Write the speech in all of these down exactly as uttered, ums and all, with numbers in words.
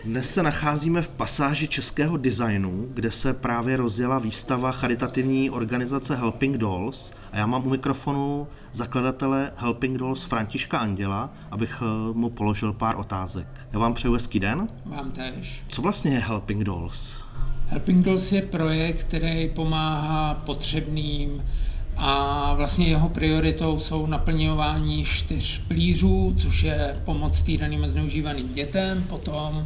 Dnes se nacházíme v pasáži českého designu, kde se právě rozjela výstava charitativní organizace Helping Dolls a já mám u mikrofonu zakladatele Helping Dolls Františka Anděla, abych mu položil pár otázek. Já vám přeju hezký den. Vám též. Co vlastně je Helping Dolls? Helping Dolls je projekt, který pomáhá potřebným a vlastně jeho prioritou jsou naplňování čtyř pilířů, což je pomoc týraným a zneužívaným dětem, potom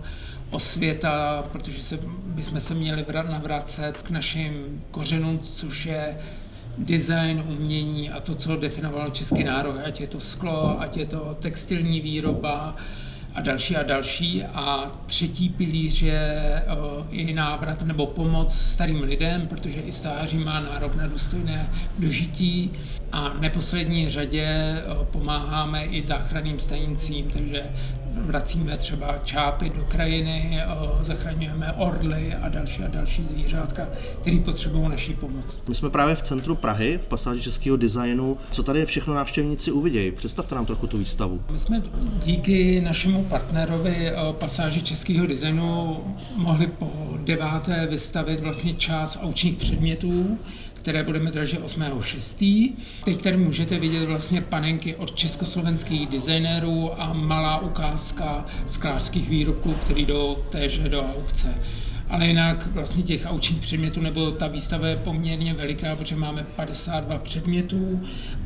osvěta, protože se, bychom se měli navracet k našim kořenům, což je design, umění a to, co definovalo český národ, ať je to sklo, ať je to textilní výroba a další a další. A třetí pilíř je o, i návrat nebo pomoc starým lidem, protože i stáří má nárok na důstojné dožití. A v neposlední řadě o, pomáháme i záchranným stanicím, takže vracíme třeba čápy do krajiny, o, zachraňujeme orly a další a další zvířátka, které potřebují naší pomoc. My jsme právě v centru Prahy, v pasáži českého designu. Co tady všechno návštěvníci uvidějí? Představte nám trochu tu výstavu. My jsme díky našemu partnerovi pasáži českého designu mohli po deváté vystavit vlastně část aukčních předmětů, které budeme držet osmého šestého Teď tady můžete vidět vlastně panenky od československých designérů a malá ukázka sklářských výrobků, které jdou též do aukce. Ale jinak vlastně těch aukčních předmětů, nebo ta výstava je poměrně veliká, protože máme padesát dva předmětů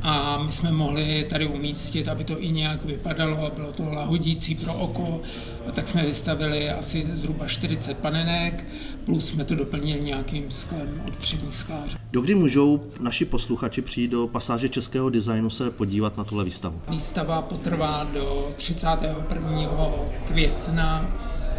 a my jsme mohli tady umístit, aby to i nějak vypadalo a bylo to lahodící pro oko, tak jsme vystavili asi zhruba čtyřicet panenek, plus jsme to doplnili nějakým sklem od předních sklářů. Dokdy můžou naši posluchači přijít do pasáže českého designu se podívat na tuhle výstavu? Výstava potrvá do třicátého prvního května,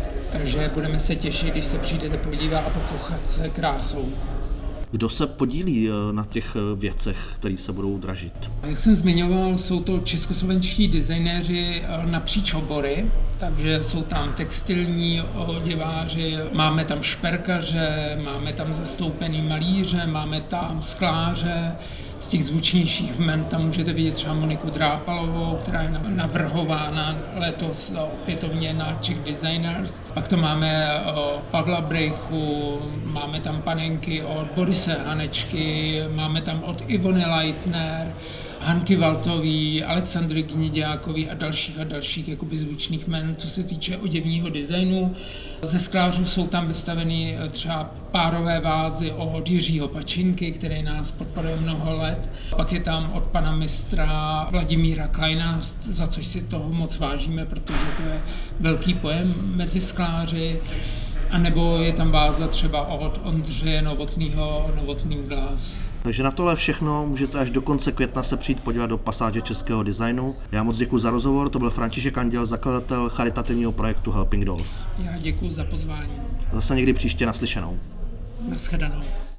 takže budeme se těšit, když se přijdete podívat a pokochat se krásou. Kdo se podílí na těch věcech, které se budou dražit? Jak jsem zmiňoval, jsou to českoslovenští designéři napříč obory, takže jsou tam textilní oděváři, máme tam šperkaře, máme tam zastoupený malíře, máme tam skláře. Z těch zvučnějších jmen tam můžete vidět třeba Moniku Drápalovou, která je navrhována letos opětovně na Czech Designers. Pak to máme Pavla Brejchu, máme tam panenky od Borise Hanečky, máme tam od Ivony Leitner, Hanky Valtový, Alexandry Gněďákový a dalších a dalších jakoby zvučných jmen, co se týče oděvního designu. Ze sklářů jsou tam vystaveny třeba párové vázy od Jiřího Pačinky, který nás podporuje mnoho let. Pak je tam od pana mistra Vladimíra Kleina, za což si toho moc vážíme, protože to je velký pojem mezi skláři. A nebo je tam váza třeba od Ondřeje Novotnýho, Novotný Glass. Takže na tohle všechno můžete až do konce května se přijít podívat do pasáže českého designu. Já moc děkuji za rozhovor, to byl František Anděl, zakladatel charitativního projektu Helping Dolls. Já děkuji za pozvání. Zase někdy příště naslyšenou. Naschledanou.